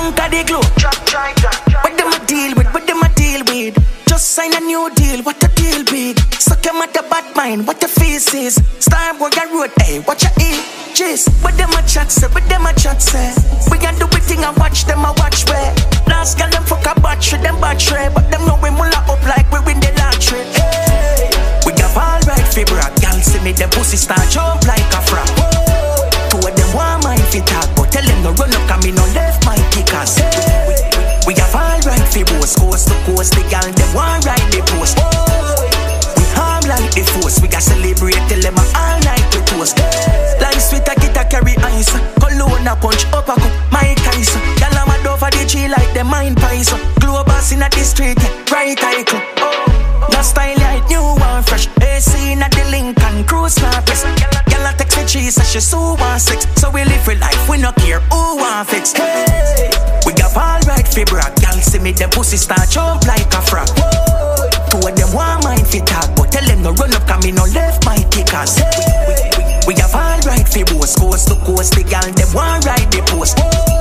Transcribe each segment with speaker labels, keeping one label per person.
Speaker 1: drunk at the glow. What them a deal with, what them a deal with? Just sign a new deal, what a deal big. Suck him at the bad mind, what the face is. Starboy a road, hey, watch your ages. What them a chat say, what them a chat say. We can do a thing and watch them a watch where. Last girl them fuck a battery, them battery. But them know we mulla up like we win the lottery. Hey, we have all right fibra. Girl see me, them pussy start jump like a frog. Two of them want my fit out, but tell them no run up, cause me no left my kickers. Hey, we have all right fibros, coast to coast. The girl them want ride the post. We harm like the force. We got celebrate till them all night we toast. Like sweet a get a carry ice. Cologne a punch up a cup, my ice. Girl I'm a dove for the G like the mind pies. Globus in a the street, right icon. That style like new and fresh. AC in a the Lincoln Cruise now press. Girl a text me cheese so she so want sex. So we live for life, we no care who want fix. Hey, we got all right fibra. Girl see me, them pussy start jump like a frog. Two of them want mine fit out, but tell them no run up, cause me no left my kickers. We have all right fibros, coast to coast. The girl them want ride the post.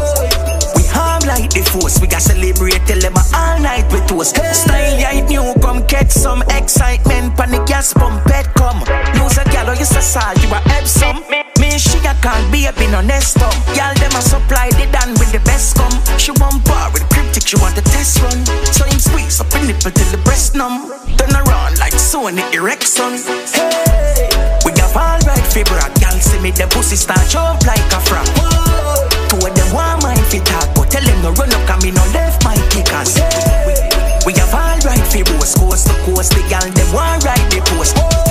Speaker 1: We harm like the force. We got celebrate till them all night we toast. Style yeah it new, come catch some excitement. Panic gas pump bed come. Lose a gal or you say salt, you a Epsom. Me she a call baby no nest up. Y'all them a supply the dan with the best come. She want bar with cryptic, she want the test run. So him squeeze up her nipple till the breast numb. Turn around like Sony Ericsson. Hey, we have all right fibra. Y'all see me, them pussy start jump like a frog. Two of them want mine fit out, but tell them no run up, cause me no left my kickers. We have all right fibros, coast to coast. The y'all them want ride the post.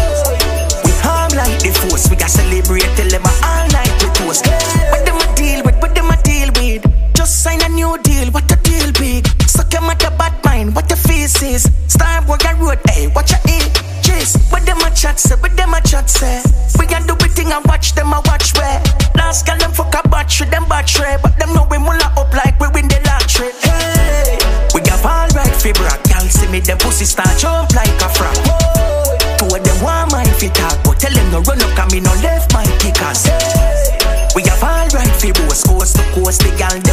Speaker 1: We harm like the force. We got celebrate till them all night we toast. What them a deal with, what them a deal with? Just sign a new deal, what a deal big. Suck him at the bad mind, what the face is. Starboy a road, hey, watch your ages. What them a chat say, what them a chat say. We can do a thing and watch them a watch where. Last girl them fuck a battery, them battery. But them know we mulla up like we win the lottery. Hey, we have all right fibra. Girl see me, them pussy start jump like a frog. Two of them want mine fit out, but tell them no run up, cause me no left my kickers. We have all right fibros, coast to coast. The girl